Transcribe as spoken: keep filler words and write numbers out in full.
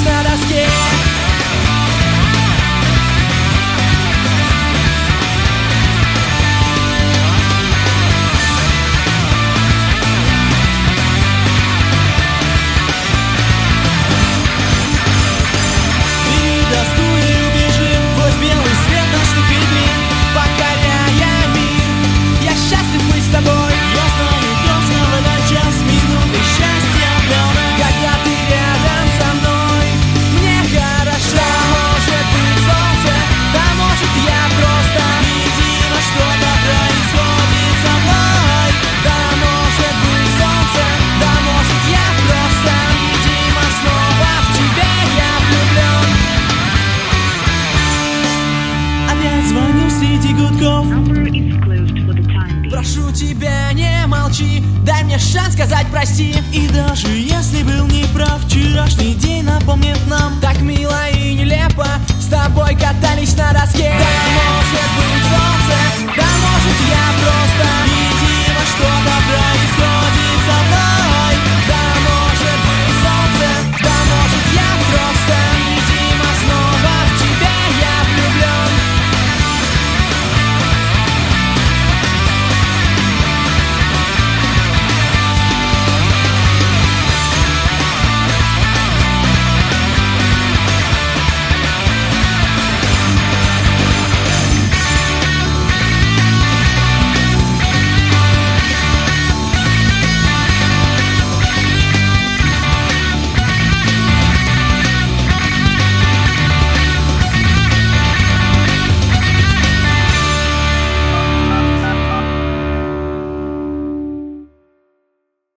на доске. Бери доску и убежим, пусть белый свет ночных витрин, покоряя мир. Я счастлив быть с тобой. Я знаю точно в этот час минуты счастья плена. Когда ты рядом со мной, мне хорошо. Да может быть солнце, да может я просто видимо что-то происходит со мной. Да может быть солнце, да может я просто видимо снова в тебя я влюблен. Опять звоню среди гудков. Number is closed for the time being. Прошу тебя, не молчи, дай мне шанс сказать прости. И даже если был неправ, вчерашний день напомнит нам так мило и нелепо с тобой катались на доске.